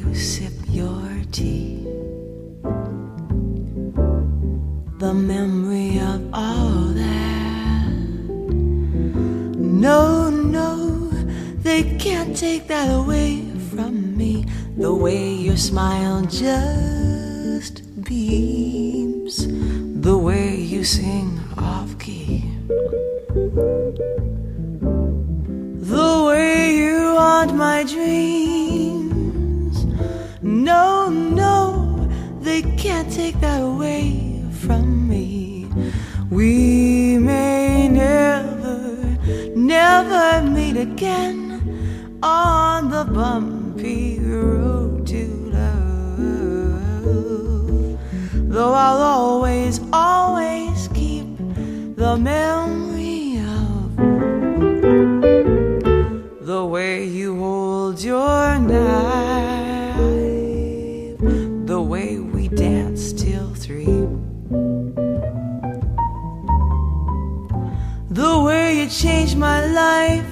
you sip your tea. The memory of all that. No, no, they can't take that away from me. The way your smile just beams, the way you sing off key, the way you haunt my dreams. No, no, they can't take that away from me. We may never meet again on the bumpy road to love, though I'll always keep the memory of the way you hold your knife, the way we danced till 3, the way you changed my life.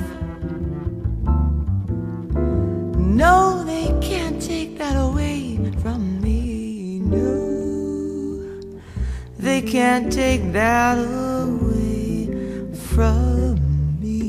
No, they can't take that away from me. No, they can't take that away from me.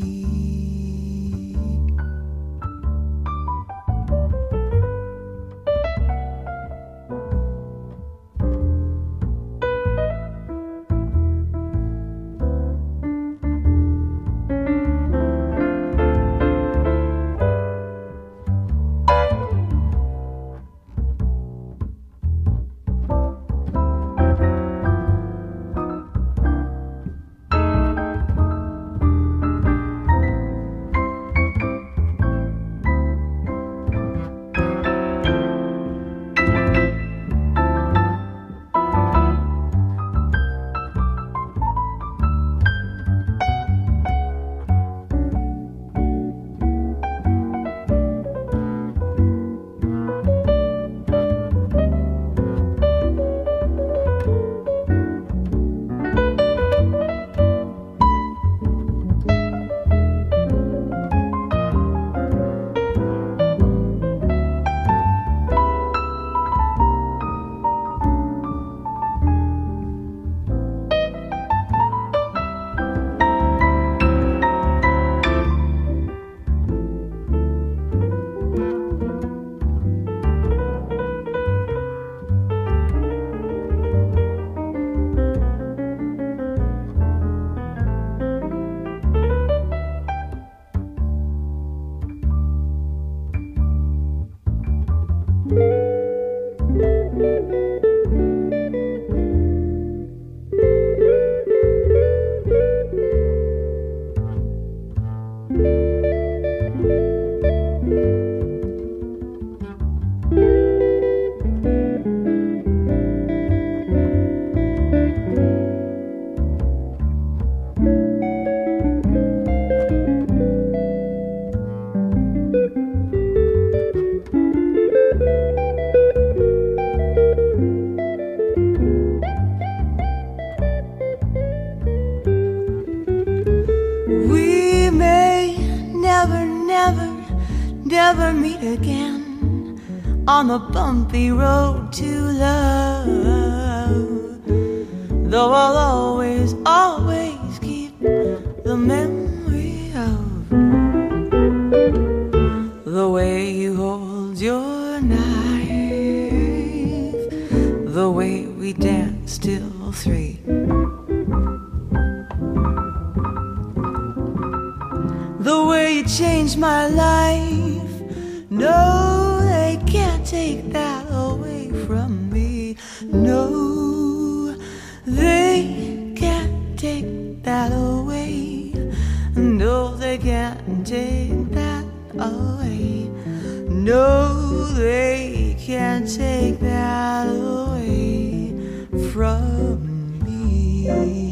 Never meet again on the bumpy road to love, though I'll always keep the memory of the way you hold your knife, the way we danced till 3, the way you changed my life. No, they can't take that away from me. No, they can't take that away. No, they can't take that away. No, they can't take that away from me.